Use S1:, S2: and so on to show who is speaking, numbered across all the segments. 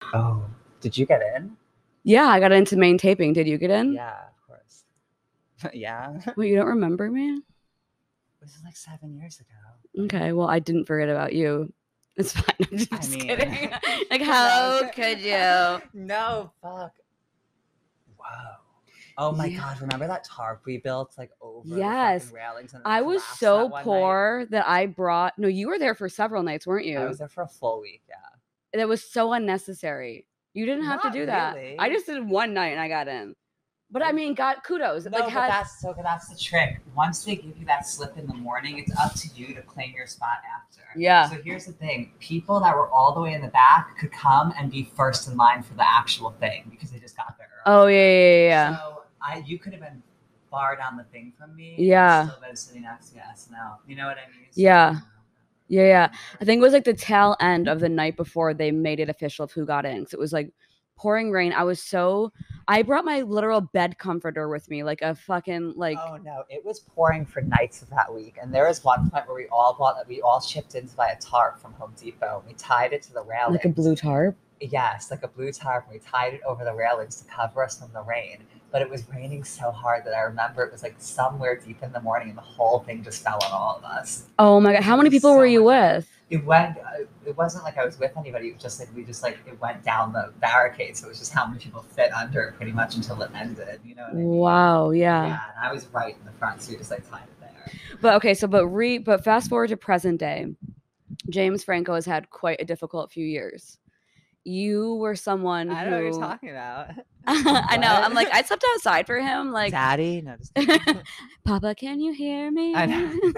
S1: Oh, did you get in?
S2: Yeah, I got into main taping. Did you get in?
S1: Yeah, of course. Yeah.
S2: Wait, you don't remember me?
S1: This is like 7 years ago.
S2: Okay, well, I didn't forget about you. It's fine. I'm
S1: I
S2: just
S1: mean,
S2: kidding. Like,
S1: no,
S2: how could you?
S1: no, fuck. Wow. Oh my
S2: Yeah.
S1: God, remember that tarp we built like over the fucking
S2: Yes.
S1: railings and it
S2: I was
S1: collapsed
S2: so
S1: that one night?
S2: poor that I brought, no, you were there for several nights, weren't
S1: I was
S2: you?
S1: there for a full week, yeah.
S2: That was so unnecessary. You didn't have to
S1: Not
S2: do that. I
S1: really.
S2: just did one night and I got in. But I
S1: I
S2: mean, got kudos. Like,
S1: No, but
S2: had,
S1: that's the trick. Once they give you that slip in the morning, it's up to you to claim your spot after.
S2: yeah.
S1: So here's the thing: people that were all the way in the back could come and be first in line for the actual thing because they just got there
S2: Oh,
S1: early.
S2: yeah.
S1: So you could have been far down the thing from me
S2: Yeah.
S1: and still been sitting next to me. SNL. You know what I mean? So,
S2: Yeah. Yeah. I think it was like the tail end of the night before they made it official of who got in. So it was like pouring rain. I brought my literal bed comforter with me, like a fucking, like,
S1: Oh no, it was pouring for nights of that week, and there was one point where we all chipped in to buy a tarp from Home Depot. We tied it to the railings.
S2: like a blue tarp.
S1: Yes, like a blue tarp. And we tied it over the railings to cover us from the rain. But it was raining so hard that I remember it was like somewhere deep in the morning, and the whole thing just fell on all of us.
S2: Oh my God. How many people were you with?
S1: It went. It wasn't like I was with anybody. It was just like it went down the barricade. So it was just how many people fit under it, pretty much until it ended. You know what I mean?
S2: Wow. Yeah.
S1: Yeah, and I was right in the front, so we just like tied it there.
S2: But okay. But fast forward to present day. James Franco has had quite a difficult few years. You were someone
S1: I don't know what you're
S2: who
S1: talking about.
S2: I know. I'm like,
S1: What?
S2: I stepped outside for him. Like,
S1: Daddy? No, just kidding.
S2: Papa, can you hear
S1: I
S2: me?
S1: know.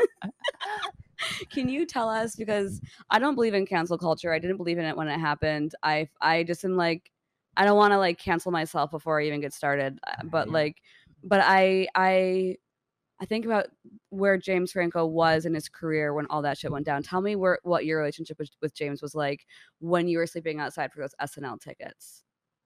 S2: Can you tell us? Because I don't believe in cancel culture. I didn't believe in it when it happened. I just am like, I don't want to like cancel myself before I even get started. But
S1: Right.
S2: like, but I think about where James Franco was in his career when all that shit went down. Tell me what your relationship with James was like when you were sleeping outside for those SNL tickets.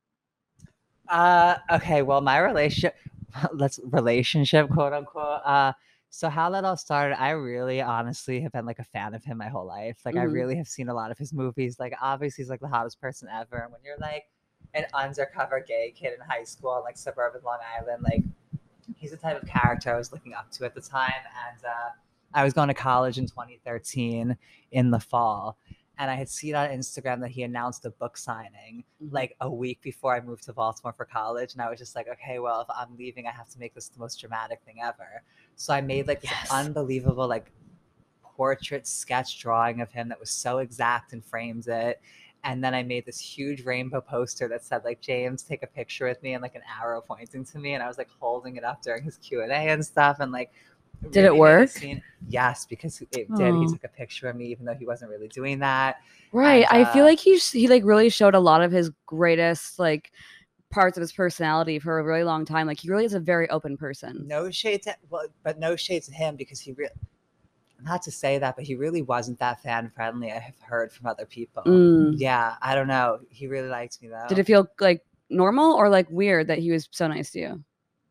S1: Okay, well, my relationship, quote unquote. So how that all started, I really honestly have been like a fan of him my whole life. Like I
S2: Mhm.
S1: really have seen a lot of his movies. Like obviously he's like the hottest person ever. And when you're like an undercover gay kid in high school in like suburban Long Island, like he's the type of character I was looking up to at the time. And I was going to college in 2013 in the fall. And I had seen on Instagram that he announced a book signing like a week before I moved to Baltimore for college. And I was just like, okay, well, if I'm leaving, I have to make this the most dramatic thing ever. So I made like this
S2: Yes.
S1: unbelievable, like, portrait sketch drawing of him that was so exact and framed it. And then I made this huge rainbow poster that said like James, take a picture with me, and like an arrow pointing to me. And I was like holding it up during his Q&A and stuff. And like
S2: Did it
S1: really made it
S2: work?
S1: seem, yes, because it did. He
S2: Oh.
S1: took a picture of me even though he wasn't really doing that.
S2: Right.
S1: And
S2: I feel like he like really showed a lot of his greatest like parts of his personality for a really long time. Like he really is a very open person.
S1: no shade to, well, but no shade to him because he really, not to say that, but he really wasn't that fan friendly. I have heard from other people.
S2: Mm.
S1: Yeah, I don't know. He really liked me
S2: Did
S1: though.
S2: it feel like normal or like weird that he was so nice to you?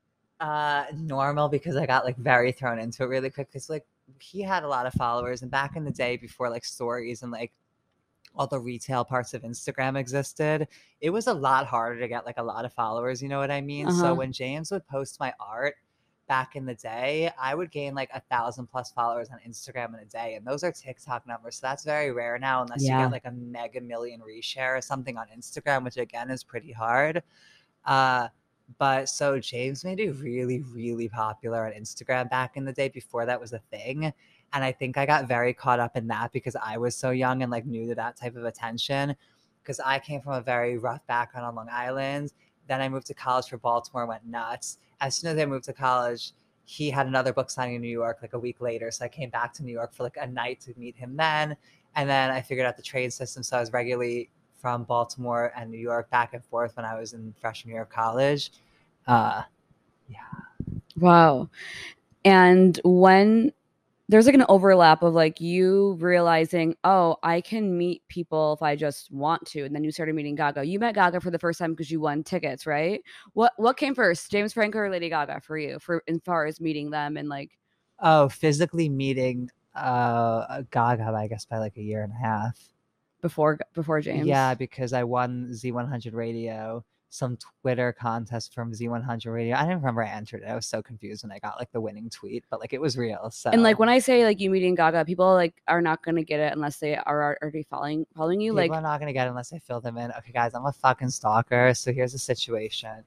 S1: Normal because I got like very thrown into it really quick because like he had a lot of followers, and back in the day before like stories and like all the retail parts of Instagram existed, it was a lot harder to get like a lot of followers, you know what I mean? So
S2: Uh-huh.
S1: when James would post my art back in the day, I would gain like 1,000+ followers on Instagram in a day. And those are TikTok numbers. So that's very rare now, unless you
S2: Yeah.
S1: get like a mega million reshare or something on Instagram, which again is pretty hard. Uh, but so James made it really, really popular on Instagram back in the day before that was a thing. And I think I got very caught up in that because I was so young and like new to that type of attention. Because I came from a very rough background on Long Island. Then I moved to college for Baltimore, went nuts. As soon as I moved to college, he had another book signing in New York like a week later. So I came back to New York for like a night to meet him then. And then I figured out the train system. So I was regularly from Baltimore and New York back and forth when I was in freshman year of college. Uh, yeah.
S2: Wow. And when there's like an overlap of like you realizing, oh, I can meet people if I just want to, and then you started meeting Gaga. You met Gaga for the first time because you won tickets, right? What came first, James Franco or Lady Gaga for you, for as far as meeting them and like?
S1: Oh, physically meeting Gaga, I guess by like a year and a half.
S2: before James?
S1: Yeah, because I won Z100 Radio, some Twitter contest from Z100 Radio. I didn't remember I entered it. I was so confused when I got like the winning tweet, but like it was real. So
S2: And like when I say like you meeting Gaga, people like are not gonna get it unless they are already following you.
S1: people
S2: Like
S1: are not gonna get it unless I fill them in. Okay, guys, I'm a fucking stalker. So here's the situation.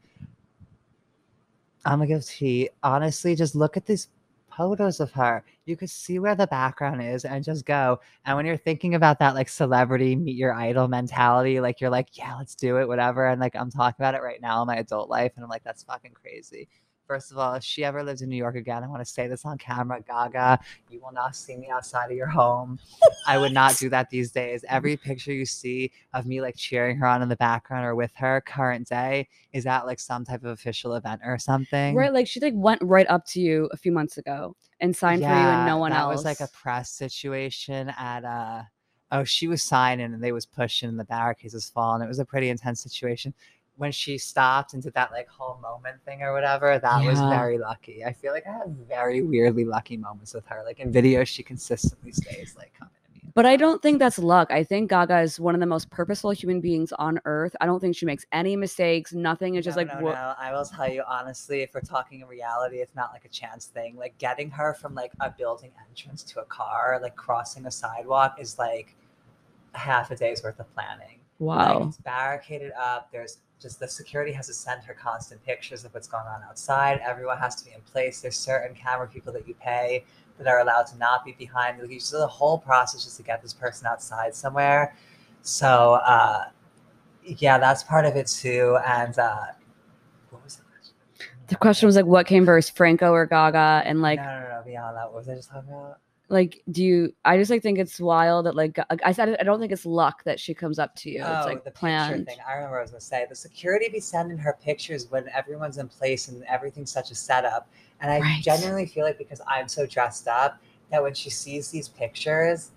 S1: I'm gonna give tea. Honestly, just look at these photos of her. You could see where the background is and just go. And when you're thinking about that like celebrity meet your idol mentality, like you're like, yeah, let's do it, whatever. And like I'm talking about it right now in my adult life, and I'm like, that's fucking crazy. First of all, if she ever lives in New York again, I want to say this on camera, Gaga, you will not see me outside of your home. I would not do that these days. Every picture you see of me like cheering her on in the background or with her current day is at like some type of official event or something.
S2: right, like she like went right up to you a few months ago and signed for you and no one
S1: that
S2: else.
S1: was like a press situation at oh, she was signing and they was pushing and the barricades was falling. It was a pretty intense situation. When she stopped and did that like whole moment thing or whatever, that was
S2: Yeah.
S1: very lucky. I feel like I have very weirdly lucky moments with her. Like in videos, she consistently stays like coming to me.
S2: But I don't think that's luck. I think Gaga is one of the most purposeful human beings on earth. I don't think she makes any mistakes. Nothing is just
S1: No,
S2: like
S1: no, no. I will tell you honestly, if we're talking in reality, it's not like a chance thing. Like getting her from like a building entrance to a car, like crossing a sidewalk, is like half a day's worth of planning.
S2: wow.
S1: Like it's barricaded up. There's just the security has to send her constant pictures of what's going on outside. Everyone has to be in place. There's certain camera people that you pay that are allowed to not be behind. Like, so the whole process just to get this person outside somewhere. So yeah, that's part of it too. And what was the question?
S2: The question was like, what came first, Franco or Gaga? And like,
S1: no. Beyond that, what was I just talking about?
S2: like, I just like think it's wild that like I said, I don't think it's luck that she comes up to you. It's like
S1: the
S2: planned.
S1: picture thing. I remember what I was gonna say. The security be sending her pictures when everyone's in place and everything's such a setup. And I
S2: Right.
S1: genuinely feel like because I'm so dressed up that when she sees these pictures,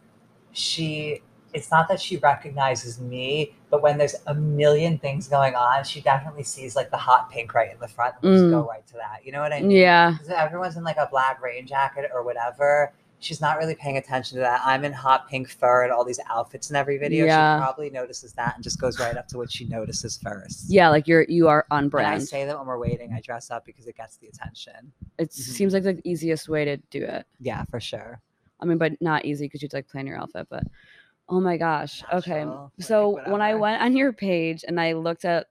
S1: it's not that she recognizes me, but when there's a million things going on, she definitely sees like the hot pink right in the front and will just go right to that. You know what I mean?
S2: Yeah.
S1: Because everyone's in like a black rain jacket or whatever. She's not really paying attention to that. I'm in hot pink fur and all these outfits in every video.
S2: Yeah.
S1: She probably notices that and just goes right up to what she notices first.
S2: Yeah, like you are on
S1: And I
S2: brand.
S1: say that when we're waiting, I dress up because it gets the attention.
S2: It seems like the easiest way to do it.
S1: Yeah, for sure.
S2: I mean, but not easy because you'd like plan your outfit, but oh my gosh. Okay.
S1: Natural, like,
S2: So when I
S1: whatever.
S2: went on your page and I looked at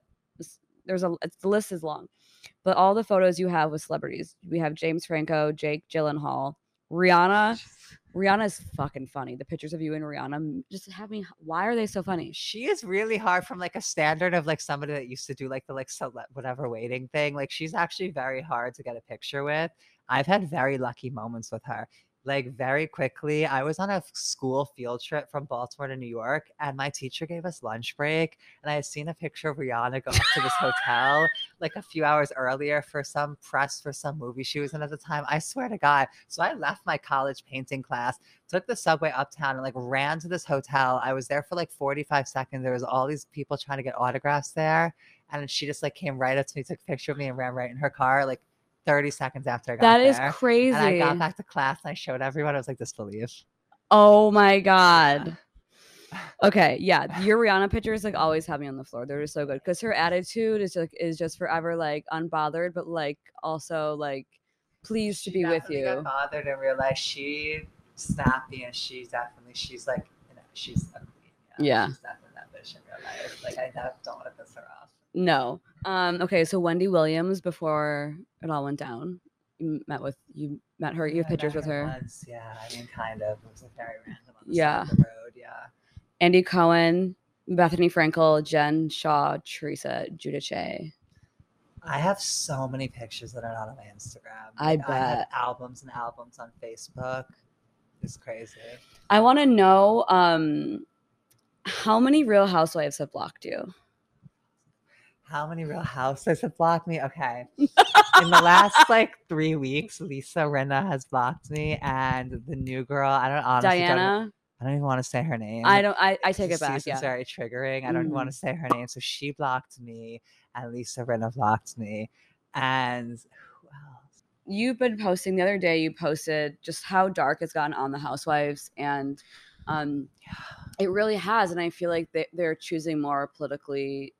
S2: the list is long, but all the photos you have with celebrities. We have James Franco, Jake Gyllenhaal, Rihanna. Rihanna is fucking funny. The pictures of you and Rihanna just have me. Why are they so funny?
S1: She is really hard from like a standard of like somebody that used to do like the like whatever waiting thing. Like she's actually very hard to get a picture with. I've had very lucky moments with her. Like very quickly, I was on a school field trip from Baltimore to New York, and my teacher gave us lunch break, and I had seen a picture of Rihanna go up to this hotel like a few hours earlier for some press for some movie she was in at the time. I swear to God. So I left my college painting class, took the subway uptown, and like ran to this hotel. I was there for like 45 seconds. There was all these people trying to get autographs there, and she just like came right up to me, took a picture of me, and ran right in her car. Like 30 seconds after I got there.
S2: That is crazy.
S1: And I got back to class and I showed everyone. I was like, disbelief.
S2: Oh my God. Okay, yeah, your Rihanna pictures like always have me on the floor. They're just so good because her attitude is just forever like unbothered, but like also like pleased to be with you.
S1: Got bothered and realized she's snappy and she's like, you know, she's a queen.
S2: Yeah.
S1: She's definitely that bitch in real life. Like I don't want to piss her off.
S2: No. Okay, so Wendy Williams, before it all went down, you met her, you have pictures with her.
S1: Once, yeah, I mean, kind of. It was like very random on the
S2: Yeah.
S1: side of the road, yeah.
S2: Andy Cohen, Bethany Frankel, Jen Shaw, Teresa Giudice.
S1: I have so many pictures that are not on my Instagram.
S2: I
S1: Like, I have
S2: bet.
S1: albums and albums on Facebook. It's crazy.
S2: I want to know how many Real Housewives have blocked you?
S1: How many Real Housewives have blocked me? Okay. In the last like 3 weeks, Lisa Rinna has blocked me, and the new girl, I don't honestly
S2: Diana.
S1: I don't even want to say her name.
S2: I take it back.
S1: It's
S2: Yeah.
S1: very triggering. I don't even want to say her name. So she blocked me, and Lisa Rinna blocked me, and who else?
S2: You've been posting the other day. You posted just how dark it's gotten on the Housewives, and It really has, and I feel like they're choosing more politically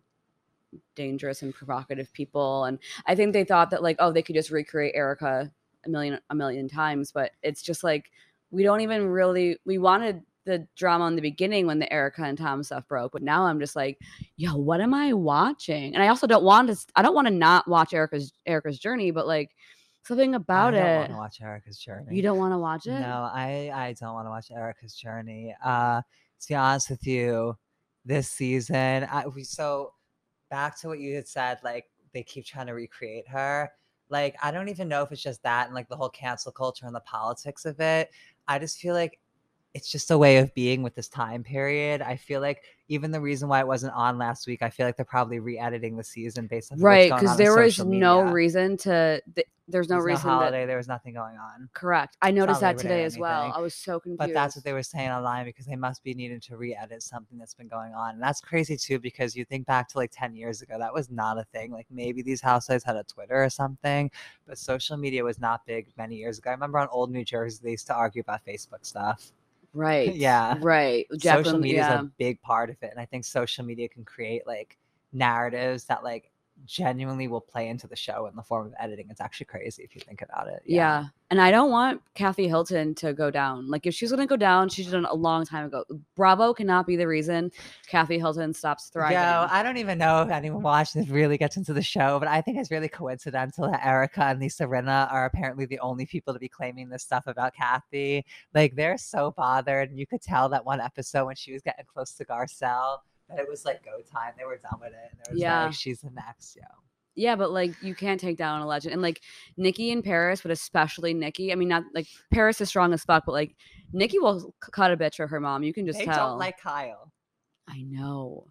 S2: dangerous and provocative people. And I think they thought that like, oh, they could just recreate Erica a million times, but it's just like we don't even really. We wanted the drama in the beginning when the Erica and Tom stuff broke, but now I'm just like, yo, what am I watching? And I also don't want to. I don't want to not watch Erica's journey, but like something about
S1: I don't
S2: it.
S1: want to watch Erica's Journey.
S2: You don't want to watch it?
S1: No, I don't want to watch Erica's Journey. To be honest with you, this season, so back to what you had said, like they keep trying to recreate her. Like I don't even know if it's just that and like the whole cancel culture and the politics of it. I just feel like it's just a way of being with this time period. I feel like even the reason why it wasn't on last week, I feel like they're probably re-editing the season based on what's
S2: Right,
S1: going
S2: because
S1: on
S2: there was
S1: social
S2: no
S1: media.
S2: reason to. There's no
S1: There's no
S2: reason that.
S1: holiday. There was nothing going on.
S2: Correct. I
S1: It's
S2: noticed
S1: not
S2: that
S1: Labor Day
S2: today
S1: or
S2: as well.
S1: anything.
S2: I was so confused.
S1: But that's what they were saying online because they must be needing to re-edit something that's been going on. And that's crazy too because you think back to like 10 years ago, that was not a thing. Like maybe these housewives had a Twitter or something, but social media was not big many years ago. I remember on Old New Jersey, they used to argue about Facebook stuff.
S2: Right.
S1: Yeah.
S2: Right.
S1: Social
S2: Jacqueline,
S1: media is
S2: yeah.
S1: a big part of it. And I think social media can create like narratives that like genuinely will play into the show in the form of editing. It's actually crazy if you think about it.
S2: Yeah. And I don't want Kathy Hilton to go down. Like if she's going to go down, she should have done a long time ago. Bravo cannot be the reason Kathy Hilton stops thriving.
S1: Yo, I don't even know if anyone watching this really gets into the show, but I think it's really coincidental that Erica and Lisa Rinna are apparently the only people to be claiming this stuff about Kathy. Like they're so bothered. And you could tell that one episode when she was getting close to Garcelle that it was like go time. They were done with it. And they were like, she's the next, yo.
S2: Yeah, but like you can't take down a legend. And like Nikki and Paris, but especially Nikki. I mean, not like Paris is strong as fuck, but like Nikki will cut a bitch for her mom. You can just
S1: They
S2: tell.
S1: don't like Kyle.
S2: I know.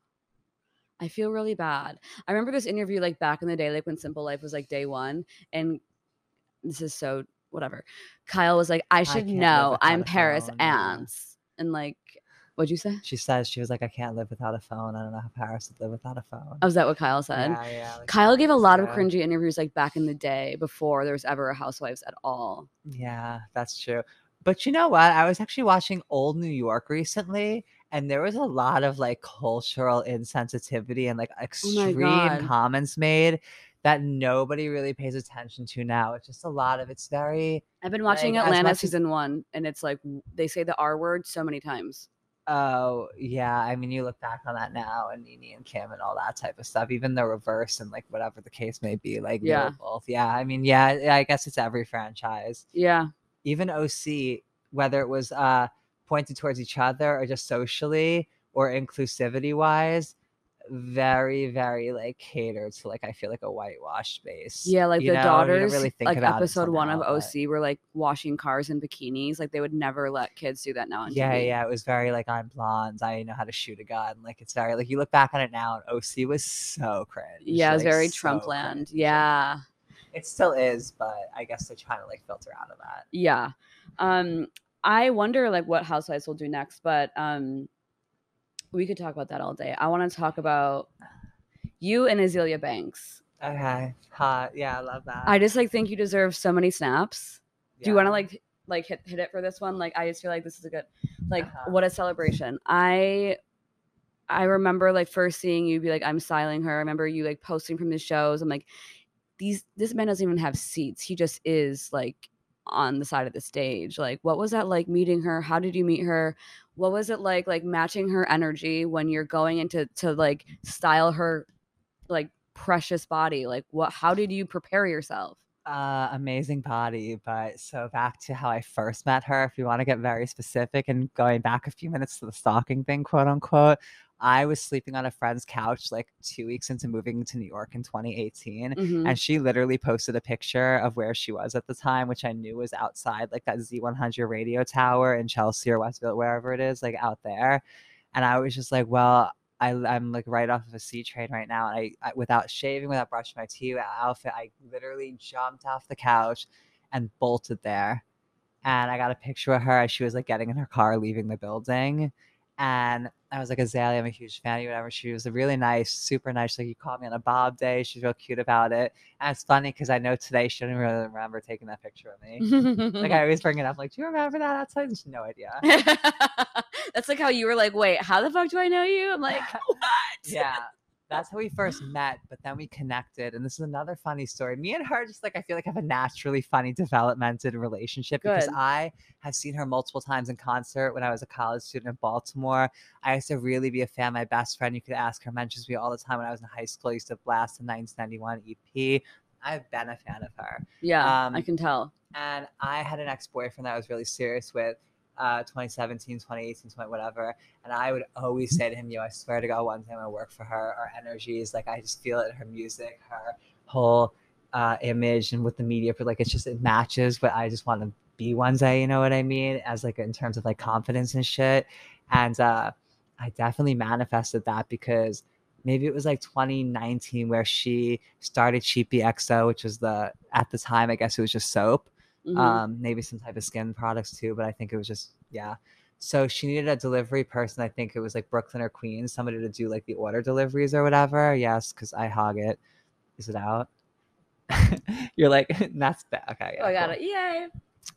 S2: I feel really bad. I remember this interview like back in the day, like when Simple Life was like day one, and this is so whatever. Kyle was like, I should know I'm Paris Ants. And like, what'd you say?
S1: She says, she was like, I can't live without a phone. I don't know how Paris would live without a phone.
S2: Oh, is that what Kyle said?
S1: Yeah. Like
S2: Kyle gave a lot of cringy interviews like back in the day before there was ever a Housewives at all.
S1: Yeah, that's true. But you know what? I was actually watching Old New York recently, and there was a lot of like cultural insensitivity and like extreme comments made that nobody really pays attention to now. It's just a lot of it's very.
S2: I've been watching like, Atlanta season 1, and it's like they say the R word so many times.
S1: Oh, yeah. I mean, you look back on that now and Nene and Kim and all that type of stuff, even the reverse and like whatever the case may be. Like, yeah. Both. Yeah. I mean, yeah, I guess it's every franchise.
S2: Yeah.
S1: Even OC, whether it was pointed towards each other or just socially or inclusivity wise, very, very like catered to like I feel like a whitewashed base.
S2: Yeah, like the daughters, really think like episode 1 of OC were like washing cars in bikinis. Like they would never let kids do that now on TV.
S1: Yeah, it was very like I'm blonde, I know how to shoot a gun. Like it's very like you look back on it now and OC was so cringe.
S2: Yeah, it was very Trump land. Yeah.
S1: It still is, but I guess they're trying to like filter out of that.
S2: Yeah. I wonder like what Housewives will do next, but we could talk about that all day. I want to talk about you and Azealia Banks.
S1: Okay. Hot. Yeah, I love that.
S2: I just like think you deserve so many snaps. Yeah. Do you want to like hit it for this one? Like I just feel like this is a good what a celebration. I remember like first seeing you be like, I'm styling her. I remember you like posting from the shows. I'm like, this man doesn't even have seats. He just is like on the side of the stage. Like what was that like meeting her? How did you meet her? What was it like matching her energy when you're going into to like style her like precious body? Like how did you prepare yourself?
S1: Amazing body. But so back to how I first met her, if you want to get very specific and going back a few minutes to the stalking thing, quote unquote, I was sleeping on a friend's couch like 2 weeks into moving to New York in 2018. Mm-hmm. And she literally posted a picture of where she was at the time, which I knew was outside like that Z100 radio tower in Chelsea or Westville, wherever it is, like out there. And I was just like, well, I'm like right off of a C train right now. And I without shaving, without brushing my teeth, without outfit, I literally jumped off the couch and bolted there. And I got a picture of her as she was like getting in her car, leaving the building. And I was like, Azalea, I'm a huge fan of you, whatever. She was a really nice, super nice. Like, you called me on a Bob day. She's real cute about it. And it's funny because I know today she didn't really remember taking that picture of me. Like, I always bring it up, like, do you remember that outside? And she had no idea.
S2: That's like how you were like, wait, how the fuck do I know you? I'm like, what?
S1: Yeah. That's how we first met, but then we connected. And this is another funny story. Me and her just like I feel like have a naturally funny developmented relationship because
S2: Good.
S1: I have seen her multiple times in concert when I was a college student in Baltimore. I used to really be a fan. My best friend, you could ask her, mentions me all the time when I was in high school. I used to blast the 1991 EP. I've been a fan of her.
S2: Yeah, I can tell.
S1: And I had an ex-boyfriend that I was really serious with. 2017, 2018, 20, whatever. And I would always say to him, I swear to God, one time I work for her. Our energy is like, I just feel it in her music, her whole image and with the media, but like, it matches what I just want to be one day, you know what I mean? As like, in terms of like confidence and shit. And I definitely manifested that because maybe it was like 2019 where she started Cheapy XO, which was at the time, I guess it was just soap. Maybe some type of skin products too, but I think it was just so she needed a delivery person. I think it was like Brooklyn or Queens, somebody to do like the order deliveries or whatever. Yes, because I hog it. Is it out? You're like, that's bad. Okay, yeah,
S2: I got it. Yay.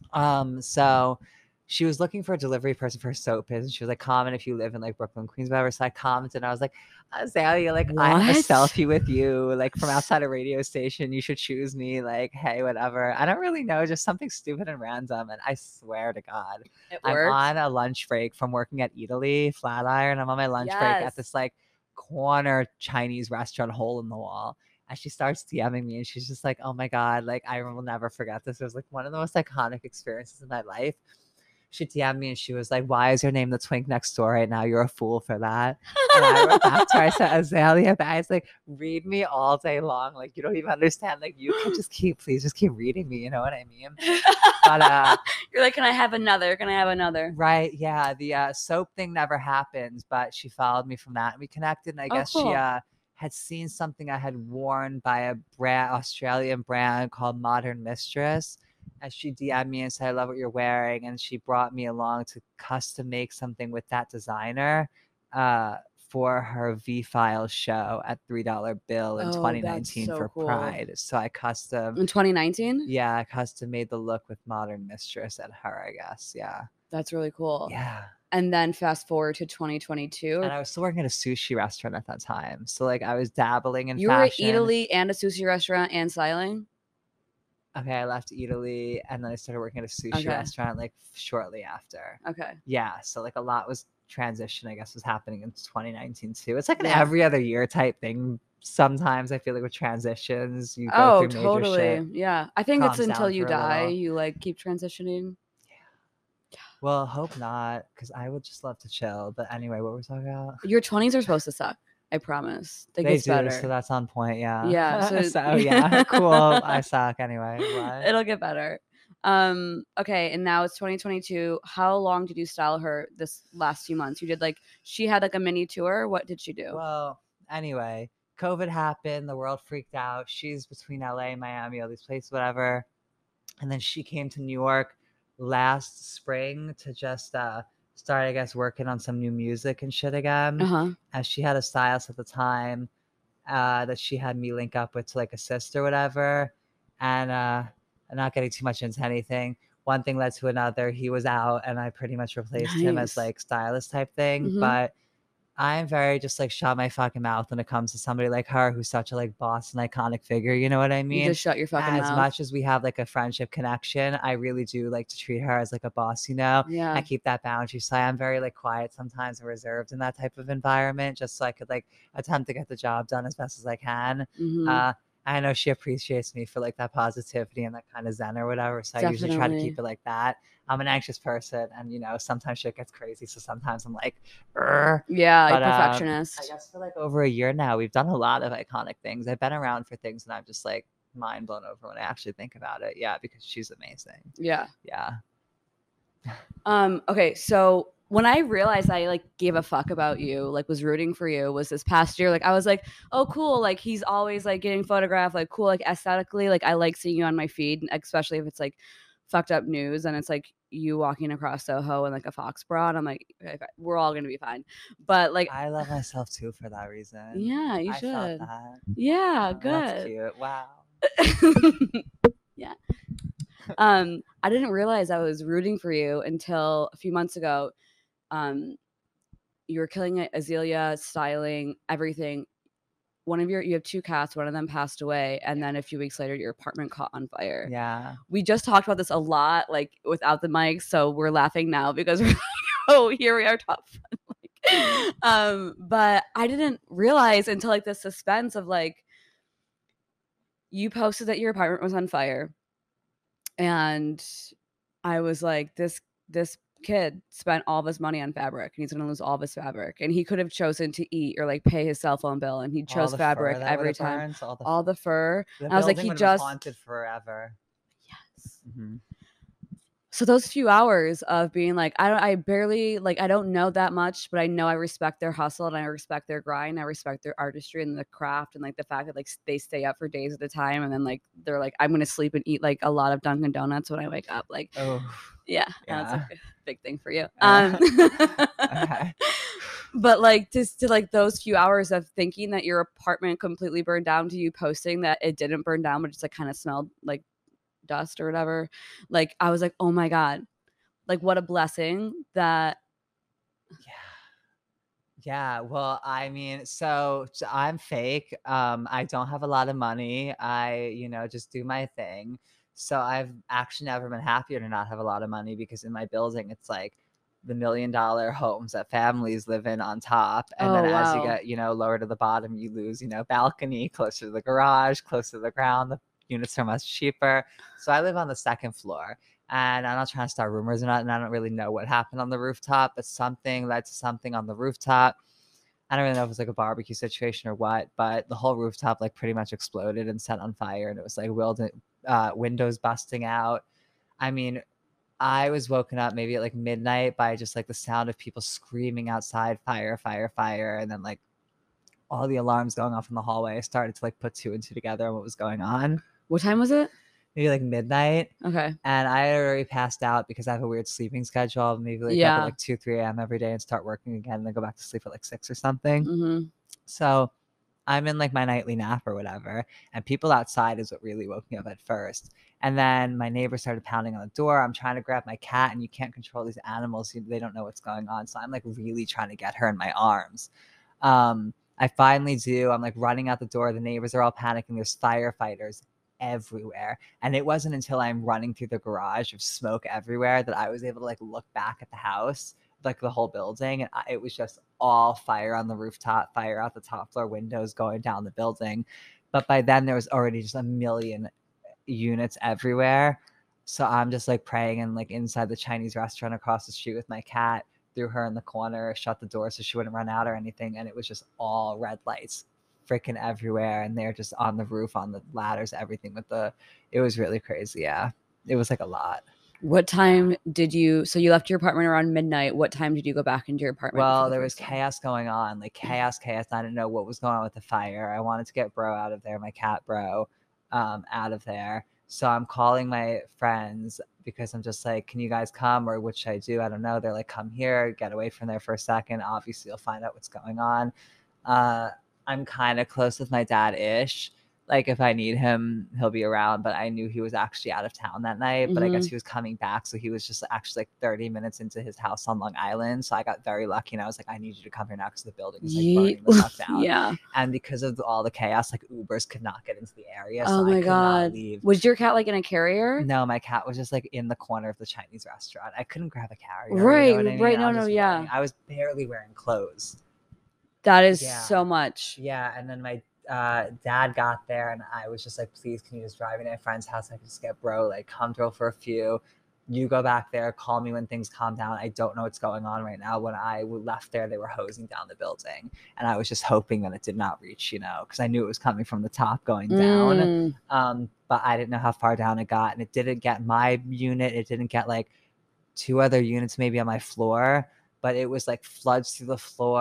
S1: So she was looking for a delivery person for her soap biz, and she was like, comment if you live in like Brooklyn, Queens, whatever. So I commented, and I was like, Azalea, like, I have a selfie with you, like from outside a radio station. You should choose me. Like, hey, whatever. I don't really know, just something stupid and random. And I swear to God, I'm on a lunch break from working at Italy, Flatiron. I'm on my lunch break at this like corner Chinese restaurant, hole in the wall. And she starts DMing me and she's just like, oh my God, like I will never forget this. It was like one of the most iconic experiences in my life. She DM'd me and she was like, why is your name the twink next door right now? You're a fool for that. And I wrote back to her, I said, Azalea, guys, like read me all day long. Like you don't even understand. Like you can please just keep reading me. You know what I mean? But
S2: you're like, can I have another? Can I have another?
S1: Right. Yeah. The soap thing never happened, but she followed me from that and we connected. And I guess
S2: cool.
S1: She had seen something I had worn by a Australian brand called Modern Mistress. And she DM'd me and said, I love what you're wearing. And she brought me along to custom make something with that designer for her V-File show at $3 Bill in 2019 for cool. Pride. So I custom...
S2: In 2019?
S1: Yeah, I custom made the look with Modern Mistress at her, I guess. Yeah.
S2: That's really cool.
S1: Yeah.
S2: And then fast forward to 2022.
S1: And I was still working at a sushi restaurant at that time. So like I was dabbling in fashion.
S2: You were at Italy and a sushi restaurant and styling?
S1: Okay, I left Italy and then I started working at a sushi restaurant like shortly after.
S2: Okay.
S1: Yeah, so like a lot was transition, I guess, was happening in 2019 too. It's like an every other year type thing. Sometimes I feel like with transitions, you go through major shit.
S2: Yeah. I think it's until you die, you like keep transitioning.
S1: Well, hope not, because I would just love to chill. But anyway, what were we talking about?
S2: Your 20s are supposed to suck. I promise. They do, better.
S1: So that's on point. Yeah.
S2: Yeah.
S1: So yeah, cool. I suck anyway. What?
S2: It'll get better. Okay, and now it's 2022. How long did you style her this last few months? You did she had like a mini tour. What did she do?
S1: Well, anyway, COVID happened. The world freaked out. She's between LA, Miami, all these places, whatever. And then she came to New York last spring to just start, I guess, working on some new music and shit again. As she had a stylist at the time that she had me link up with to like assist or whatever. And I'm not getting too much into anything. One thing led to another. He was out and I pretty much replaced him as like stylist type thing. But I'm very just like shut my fucking mouth when it comes to somebody like her who's such a like boss and iconic figure. You know what I mean?
S2: You just shut your fucking mouth.
S1: As much as we have like a friendship connection, I really do like to treat her as like a boss, you know?
S2: Yeah.
S1: I keep that boundary. So I am very like quiet sometimes and reserved in that type of environment just so I could like attempt to get the job done as best as I can. I know she appreciates me for like that positivity and that kind of zen or whatever. So I usually try to keep it like that. I'm an anxious person and, you know, sometimes shit gets crazy. So sometimes I'm like,
S2: yeah, but, perfectionist.
S1: I guess for like over a year now, we've done a lot of iconic things. I've been around for things and I'm just like mind blown over when I actually think about it. Yeah, because she's amazing.
S2: Yeah.
S1: Yeah.
S2: Okay, so when I realized I like gave a fuck about you, like was rooting for you, was this past year. Like I was like, oh cool, like he's always like getting photographed, like cool, like aesthetically, like I like seeing you on my feed, especially if it's like fucked up news and it's like you walking across Soho in like a fox bra, and I'm like, okay, we're all gonna be fine. But like,
S1: I love myself too for that reason.
S2: yeah, you
S1: I thought
S2: should.
S1: that.
S2: Yeah,
S1: Oh, that's
S2: good.
S1: cute. Wow.
S2: Yeah. I didn't realize I was rooting for you until a few months ago. You were killing it, Azealia, styling, everything. You have 2 cats, one of them passed away, and then a few weeks later, your apartment caught on fire.
S1: Yeah.
S2: We just talked about this a lot, like without the mic, so we're laughing now because we're like, oh, here we are, top fun. But I didn't realize until like the suspense of like, you posted that your apartment was on fire, and I was like, this kid spent all of his money on fabric and he's gonna lose all of his fabric, and he could have chosen to eat or like pay his cell phone bill, and he
S1: All
S2: chose
S1: the
S2: fabric
S1: fur that
S2: every
S1: would've
S2: time.
S1: burned,
S2: All the fur.
S1: the
S2: And I was like,
S1: building
S2: he
S1: would have been
S2: just
S1: haunted forever.
S2: yes.
S1: Mhm.
S2: So those few hours of being like, I barely like, I don't know that much, but I know I respect their hustle and I respect their grind. I respect their artistry and the craft and like the fact that like they stay up for days at a time, and then like they're like, I'm gonna sleep and eat like a lot of Dunkin' Donuts when I wake up. Like,
S1: Oh,
S2: yeah, that's
S1: yeah.
S2: like a big thing for you.
S1: Okay.
S2: But like just to like those few hours of thinking that your apartment completely burned down to you posting that it didn't burn down, but just like kind of smelled like dust or whatever. Like I was like, oh my God, like what a blessing that.
S1: Yeah, well, I mean, so I'm fake. I don't have a lot of money. Just do my thing. So I've actually never been happier to not have a lot of money, because in my building, it's like the $1 million homes that families live in on top. And then
S2: Oh
S1: as you
S2: wow.
S1: get, lower to the bottom, you lose, balcony, closer to the garage, closer to the ground. The units are much cheaper. So I live on the second floor. And I'm not trying to start rumors or not, and I don't really know what happened on the rooftop, but something led to something on the rooftop. I don't really know if it was like a barbecue situation or what, but the whole rooftop like pretty much exploded and set on fire, and it was like windows busting out. I mean, I was woken up maybe at like midnight by just like the sound of people screaming outside, fire, fire, fire, and then like all the alarms going off in the hallway. I started to like put 2 and 2 together on what was going on.
S2: What time was it?
S1: Maybe like midnight.
S2: Okay.
S1: And I had already passed out because I have a weird sleeping schedule. I'll maybe wake up at like 2, 3 a.m. every day and start working again, and then go back to sleep at like 6 or something.
S2: Mm-hmm.
S1: So I'm in like my nightly nap or whatever, and people outside is what really woke me up at first. And then my neighbor started pounding on the door. I'm trying to grab my cat, and you can't control these animals. They don't know what's going on. So I'm like really trying to get her in my arms. I finally do. I'm like running out the door. The neighbors are all panicking. There's firefighters everywhere. And it wasn't until I'm running through the garage of smoke everywhere that I was able to like look back at the house, like the whole building. And it was just all fire on the rooftop, fire out the top floor windows going down the building. But by then there was already just a million units everywhere. So I'm just like praying and like inside the Chinese restaurant across the street with my cat, threw her in the corner, shut the door so she wouldn't run out or anything. And it was just all red lights freaking everywhere. And they're just on the roof, on the ladders, everything it was really crazy. Yeah. It was like a lot.
S2: What time did you, so you left your apartment around midnight. What time did you go back into your apartment?
S1: Well, there was chaos going on, like chaos. I didn't know what was going on with the fire. I wanted to get bro out of there, my cat bro, out of there. So I'm calling my friends because I'm just like, can you guys come, or what should I do? I don't know. They're like, come here, get away from there for a second. Obviously, you'll find out what's going on. I'm kind of close with my dad-ish. Like if I need him, he'll be around, but I knew he was actually out of town that night, but I guess he was coming back. So he was just actually like 30 minutes into his house on Long Island. So I got very lucky, and I was like, I need you to come here now because the building is like burning the fuck down.
S2: Yeah.
S1: And because of all the chaos, like Ubers could not get into the area.
S2: So
S1: oh my
S2: I could God. Not leave. Was your cat like in a carrier?
S1: No, my cat was just like in the corner of the Chinese restaurant. I couldn't grab a carrier.
S2: Right,
S1: you know I mean?
S2: right. No, yeah.
S1: I was barely wearing clothes.
S2: That is so much.
S1: Yeah, and then my dad got there, and I was just like, please, can you just drive me to my friend's house? I could just get bro, like come through for a few. You go back there, call me when things calm down. I don't know what's going on right now. When I left there, they were hosing down the building, and I was just hoping that it did not reach, because I knew it was coming from the top going down. But I didn't know how far down it got, and it didn't get my unit. It didn't get like 2 other units maybe on my floor, but it was like floods through the floor,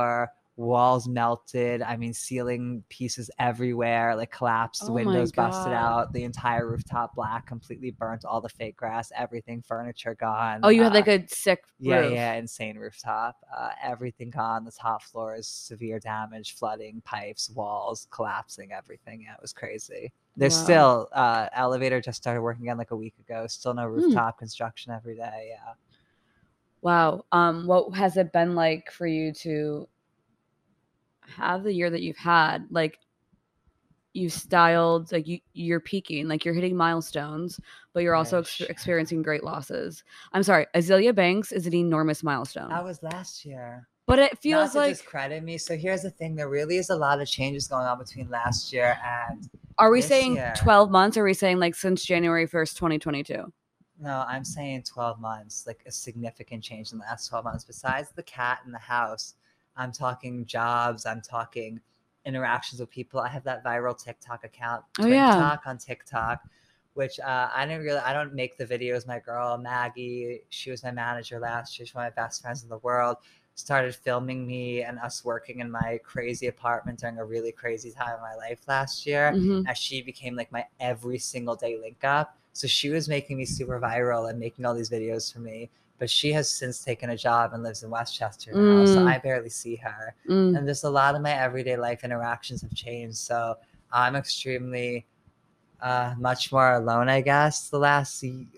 S1: walls melted. I mean, ceiling pieces everywhere, like collapsed,
S2: Oh my
S1: windows busted
S2: God.
S1: out, the entire rooftop black, completely burnt, all the fake grass, everything, furniture gone.
S2: Oh, you had like a sick
S1: Yeah,
S2: roof.
S1: yeah, insane rooftop. Everything gone. The top floor is severe damage, flooding, pipes, walls collapsing, everything. Yeah, it was crazy. There's
S2: Wow.
S1: still elevator just started working again like a week ago. Still no
S2: Hmm.
S1: rooftop construction every day. Yeah.
S2: Wow. What has it been like for you to have the year that you've had? Like you styled, like you're peaking, like you're hitting milestones, but you're also experiencing great losses. I'm sorry, Azealia Banks is an enormous milestone.
S1: That was last year.
S2: But it
S1: Not
S2: feels
S1: to
S2: like
S1: discredit me. So here's the thing: there really is a lot of changes going on between last year and
S2: are we
S1: this
S2: saying
S1: year.
S2: 12 months? Or are we saying like since January 1st, 2022?
S1: No, I'm saying 12 months, like a significant change in the last 12 months. Besides the cat in the house, I'm talking jobs, I'm talking interactions with people. I have that viral TikTok account,
S2: Oh yeah.
S1: TikTok on TikTok, which I don't make the videos. My girl, Maggie, she was my manager last year. She's one of my best friends in the world. Started filming me and us working in my crazy apartment during a really crazy time in my life last year.
S2: Mhm.
S1: As she became like my every single day link up. So she was making me super viral and making all these videos for me. But she has since taken a job and lives in Westchester now. So I barely see her. And just a lot of my everyday life interactions have changed. So I'm extremely much more alone, I guess, the last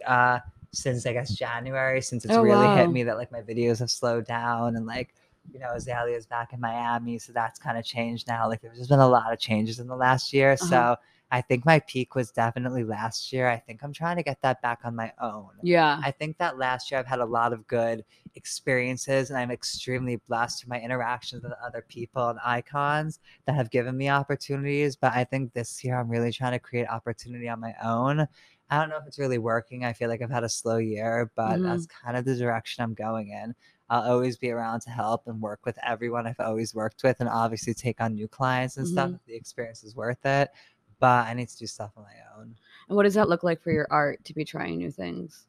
S1: since I guess January, since it's really hit me that like my videos have slowed down and like, you know, Azalea's back in Miami, so that's kind of changed now. Like there's just been a lot of changes in the last year. So I think my peak was definitely last year. I think I'm trying to get that back on my own.
S2: Yeah.
S1: I think that last year I've had a lot of good experiences and I'm extremely blessed through my interactions with other people and icons that have given me opportunities. But I think this year I'm really trying to create opportunity on my own. I don't know if it's really working. I feel like I've had a slow year, but that's kind of the direction I'm going in. I'll always be around to help and work with everyone I've always worked with and obviously take on new clients and stuff if the experience is worth it. But I need to do stuff on my own.
S2: And what does that look like for your art to be trying new things?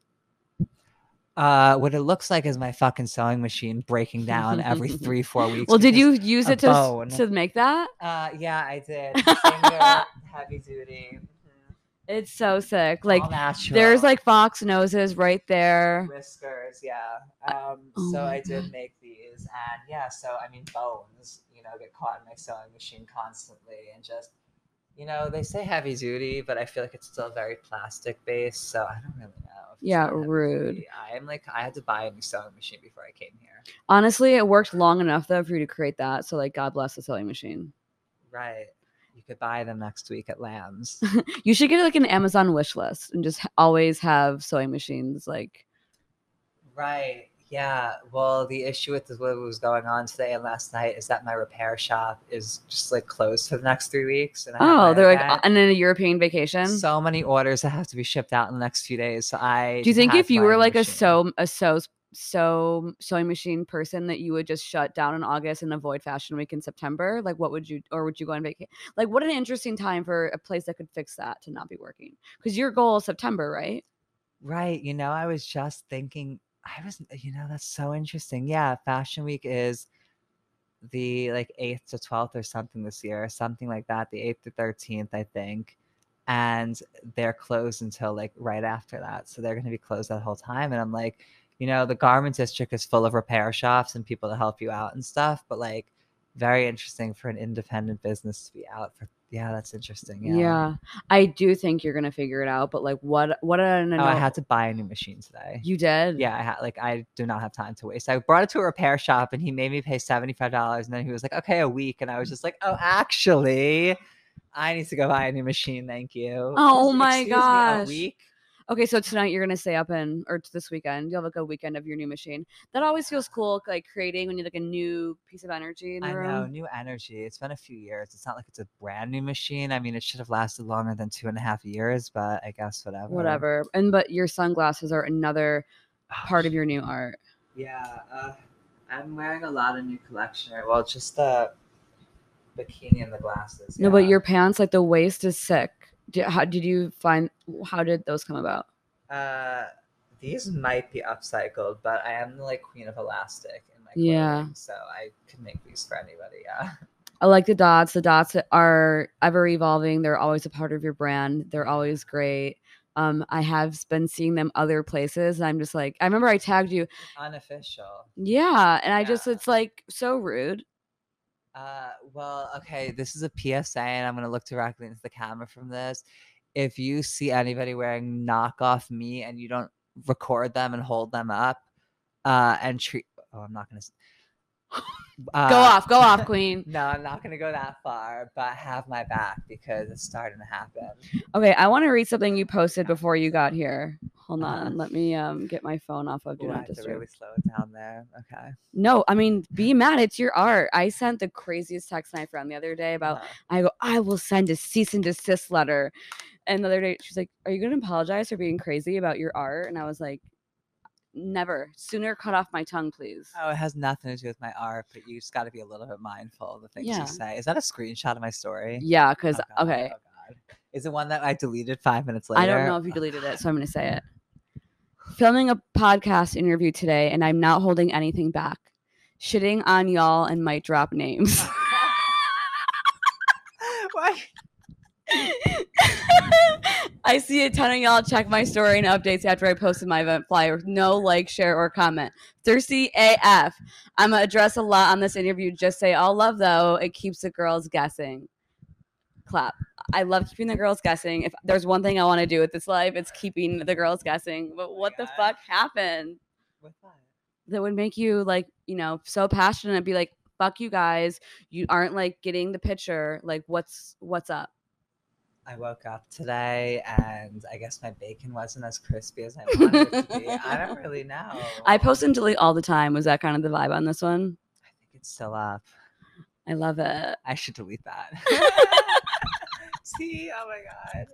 S1: What it looks like is my fucking sewing machine breaking down every 3-4 weeks.
S2: Well, did you use it to make that?
S1: Yeah, I did. Finger, heavy duty.
S2: It's so sick. Like
S1: natural.
S2: There's like fox noses right there.
S1: Whiskers, yeah. So I did make these, and yeah. So I mean, bones, you know, get caught in my sewing machine constantly, and just, you know, they say heavy duty, but I feel like it's still very plastic based. So I don't really know.
S2: Yeah, rude.
S1: I'm like, I had to buy a new sewing machine before I came here.
S2: Honestly, it worked long enough though for you to create that. So like, God bless the sewing machine.
S1: Right. You could buy them next week at Lamb's.
S2: You should get like an Amazon wish list and just always have sewing machines. Like,
S1: right. Yeah. Well, the issue with what was going on today and last night is that my repair shop is just like closed for the next 3 weeks. And
S2: they're like and then a European vacation.
S1: So many orders that have to be shipped out in the next few days. So do
S2: you think if you were like a sewing machine person that you would just shut down in August and avoid Fashion Week in September? Like what would you, or would you go on vacation? Like what an interesting time for a place that could fix that to not be working. Because your goal is September, right?
S1: Right. You know, I was just thinking, that's so interesting. Yeah. Fashion Week is the like 8th to 12th or something this year, something like that. The 8th to 13th, I think. And they're closed until like right after that. So they're going to be closed that whole time. And I'm like, you know, the garment district is full of repair shops and people to help you out and stuff. But like, very interesting for an independent business to be out for. Yeah, that's interesting.
S2: Yeah. I do think you're gonna figure it out. But like, I
S1: had to buy a new machine today.
S2: You did?
S1: Yeah, I do not have time to waste. I brought it to a repair shop and he made me pay $75. And then he was like, okay, a week. And I was just like, oh, actually, I need to go buy a new machine. Thank you.
S2: Oh my gosh.
S1: A week?
S2: Okay, so tonight you're gonna stay up or this weekend you'll have like a weekend of your new machine. That always feels cool, like creating when you like a new piece of energy in the room.
S1: I know, new energy. It's been a few years. It's not like it's a brand new machine. I mean, it should have lasted longer than 2.5 years, but I guess whatever.
S2: But your sunglasses are another part of your new art.
S1: Yeah, I'm wearing a lot of new collection. Well, just the bikini and the glasses.
S2: No, but your pants, like the waist is sick. How did those come about?
S1: These might be upcycled, but I am the like queen of elastic in my my
S2: Yeah.
S1: clothing, so I could make these for anybody. Yeah.
S2: I like the dots. The dots are ever evolving. They're always a part of your brand. They're always great. I have been seeing them other places, and I'm just like, I remember I tagged you.
S1: Unofficial.
S2: Yeah, and I just,
S1: Yeah.
S2: it's like so rude.
S1: Well, okay, this is a PSA, and I'm gonna look directly into the camera from this. If you see anybody wearing knockoff me and you don't record them and hold them up, and treat, oh, I'm not gonna.
S2: Go off, queen.
S1: No, I'm not gonna go that far, but have my back because it's starting to happen.
S2: Okay, I want to read something you posted before you got here. Hold
S1: Uh-huh.
S2: on, let me get my phone off of Do
S1: Ooh, I
S2: Not
S1: have to
S2: Disturb.
S1: really slow it down there. Okay.
S2: No, I mean, be mad. It's your art. I sent the craziest text to my friend the other day about, I go, I will send a cease and desist letter. And the other day, she's like, are you going to apologize for being crazy about your art? And I was like, never. Sooner cut off my tongue, please.
S1: Oh, it has nothing to do with my art, but you just got to be a little bit mindful of the things
S2: Yeah.
S1: you say. Is that a screenshot of my story?
S2: Yeah, because,
S1: Oh,
S2: okay.
S1: God. Is it one that I deleted 5 minutes later?
S2: I don't know if you deleted it, so I'm going to say it. Filming a podcast interview today, and I'm not holding anything back. Shitting on y'all and might drop names.
S1: Why?
S2: I see a ton of y'all check my story and updates after I posted my event flyer with no like, share, or comment. Thirsty AF. I'm going to address a lot on this interview. Just say all love, though. It keeps the girls guessing. Clap. I love keeping the girls guessing. If there's one thing I want to do with this life, it's keeping the girls guessing. But what the fuck happened?
S1: What's that?
S2: That would make you like, you know, so passionate and be like, fuck you guys. You aren't like getting the picture. Like, what's up?
S1: I woke up today and I guess my bacon wasn't as crispy as I wanted it to be. I don't really know.
S2: I post and delete all the time. Was that kind of the vibe on this one?
S1: I think it's still up.
S2: I love it.
S1: I should delete that. See? Oh my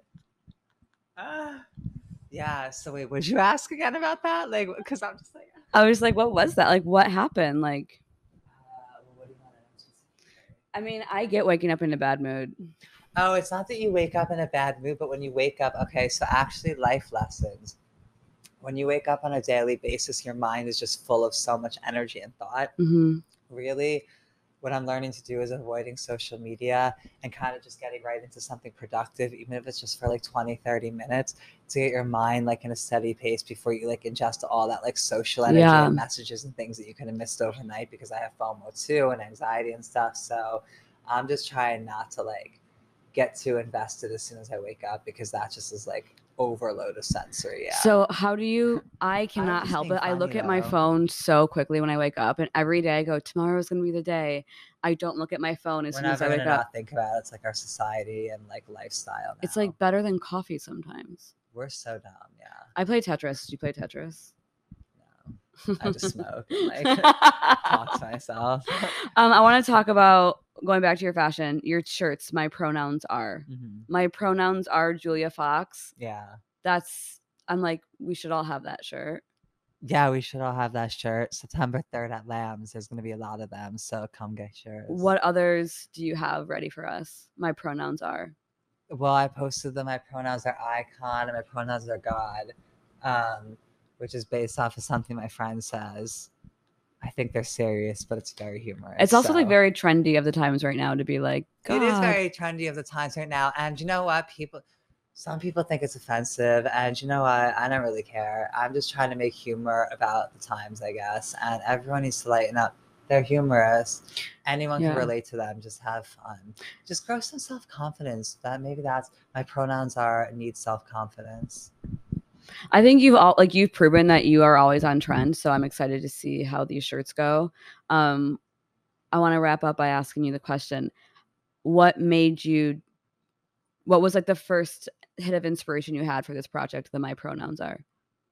S1: God. Yeah. So wait, would you ask again about that? Like, because I'm just like.
S2: I was like, what was that? Like, what happened? Like,
S1: What do you want to know?
S2: I mean, I get waking up in a bad mood.
S1: Oh, it's not that you wake up in a bad mood, but when you wake up, okay, so actually life lessons. When you wake up on a daily basis, your mind is just full of so much energy and thought.
S2: Mm-hmm.
S1: Really, what I'm learning to do is avoiding social media and kind of just getting right into something productive, even if it's just for like 20, 30 minutes, to get your mind like in a steady pace before you like ingest all that like social energy and messages and things that you could have missed overnight, because I have FOMO too and anxiety and stuff. So I'm just trying not to like get too invested as soon as I wake up, because that just is like overload of sensory. Yeah.
S2: So how do you, I cannot help it. I look at my phone so quickly when I wake up, and every day I go, tomorrow's going to be the day. I don't look at my phone as soon as I wake up.
S1: Not think about it. It's like our society and like lifestyle now.
S2: It's like better than coffee sometimes.
S1: We're so dumb. Yeah.
S2: I play Tetris. Do you play Tetris?
S1: No. I just smoke and like talk to myself.
S2: I want to talk about, going back to your fashion, your shirts. My pronouns are.
S1: Mm-hmm.
S2: My pronouns are Julia Fox.
S1: Yeah.
S2: I'm like, we should all have that shirt.
S1: Yeah, we should all have that shirt. September 3rd at Lambs. There's going to be a lot of them, so come get yours.
S2: What others do you have ready for us? My pronouns are.
S1: Well, I posted them. My pronouns are icon and my pronouns are God, which is based off of something my friend says. I think they're serious, but it's very humorous.
S2: It's also like very trendy of the times right now to be like, God.
S1: It is very trendy of the times right now. And you know what? Some people think it's offensive, and you know what? I don't really care. I'm just trying to make humor about the times, I guess. And everyone needs to lighten up. They're humorous. Anyone can relate to them. Just have fun. Just grow some self-confidence. Maybe that's my pronouns are need self-confidence.
S2: I think you've proven that you are always on trend. So I'm excited to see how these shirts go. I want to wrap up by asking you the question: what was like the first hit of inspiration you had for this project? The My Pronouns Are.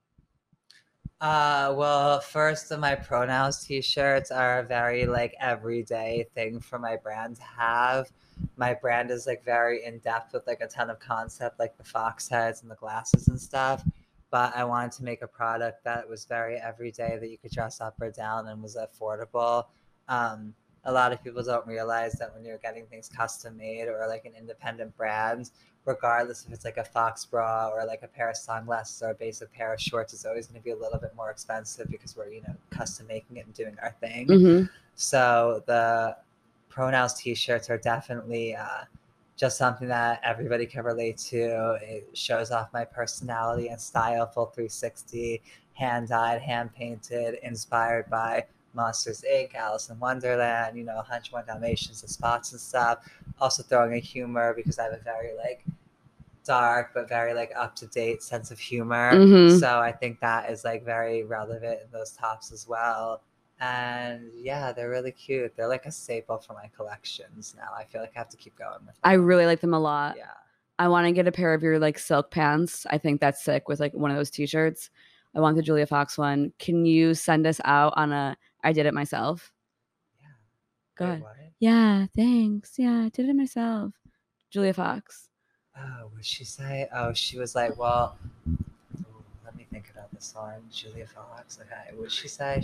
S1: Well, first, the My Pronouns t-shirts are a very like everyday thing for my brand to have. My brand is like very in depth with like a ton of concept, like the fox heads and the glasses and stuff. But I wanted to make a product that was very everyday, that you could dress up or down and was affordable. a lot of people don't realize that when you're getting things custom made or like an independent brand, regardless if it's like a Fox bra or like a pair of sunglasses or a basic pair of shorts, it's always going to be a little bit more expensive because we're, you know, custom making it and doing our thing.
S2: Mm-hmm.
S1: So the Pronouns t-shirts are definitely just something that everybody can relate to. It shows off my personality and style, full 360, hand-dyed, hand-painted, inspired by Monsters Inc., Alice in Wonderland, you know, 101 Dalmatians, the spots and stuff. Also throwing a humor because I have a very like dark but very like up-to-date sense of humor.
S2: Mhm.
S1: So I think that is like very relevant in those tops as well. And yeah, they're really cute. They're like a staple for my collections now. I feel like I have to keep going with them.
S2: I really like them a lot.
S1: Yeah.
S2: I want to get a pair of your like silk pants. I think that's sick with like one of those t-shirts. I want the Julia Fox one. Can you send us out on a I did it myself?
S1: Yeah.
S2: Go
S1: Wait,
S2: ahead.
S1: what?
S2: Yeah, thanks. Yeah, I did it myself. Julia Fox.
S1: Oh, what'd she say? Oh, she was like, well, let me think about this one. Julia Fox. Okay. What'd she say?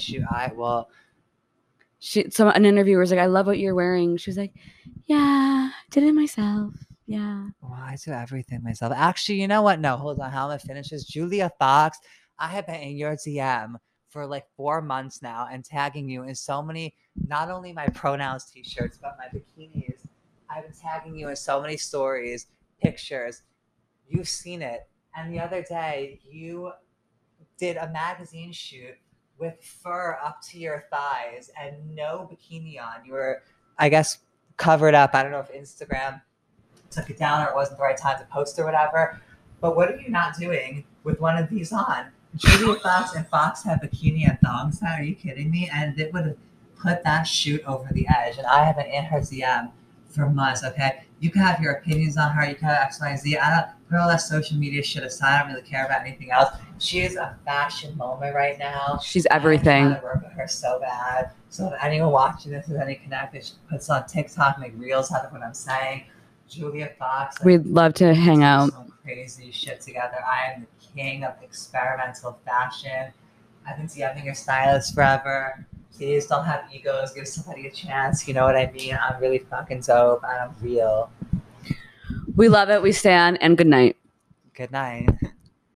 S2: An interviewer was like, I love what you're wearing. She was like, yeah, did it myself. Yeah.
S1: Well, I do everything myself. Actually, you know what? No, hold on. How am I finish this? Julia Fox, I have been in your DM for like 4 months now and tagging you in so many, not only my pronouns t-shirts, but my bikinis. I've been tagging you in so many stories, pictures. You've seen it. And the other day, you did a magazine shoot with fur up to your thighs and no bikini on. You were, I guess, covered up. I don't know if Instagram took it down or it wasn't the right time to post or whatever. But what are you not doing with one of these on? Julia Fox and Fox have bikini and thongs now. Are you kidding me? And it would have put that shoot over the edge. And I have been in her DM for months, okay? You can have your opinions on her. You can have X, Y, and Z. I don't put all that social media shit aside. I don't really care about anything else. She is a fashion moment right now.
S2: She's everything.
S1: I'm trying to work with her so bad. So if anyone watching this has any connection, puts on TikTok, make reels out of what I'm saying. Julia Fox. Like,
S2: we'd love to hang out.
S1: Some crazy shit together. I am the king of experimental fashion. I've been DMing your stylist forever. Please don't have egos. Give somebody a chance. You know what I mean? I'm really fucking dope and I'm real.
S2: We love it. We stand. And good night.
S1: Good night.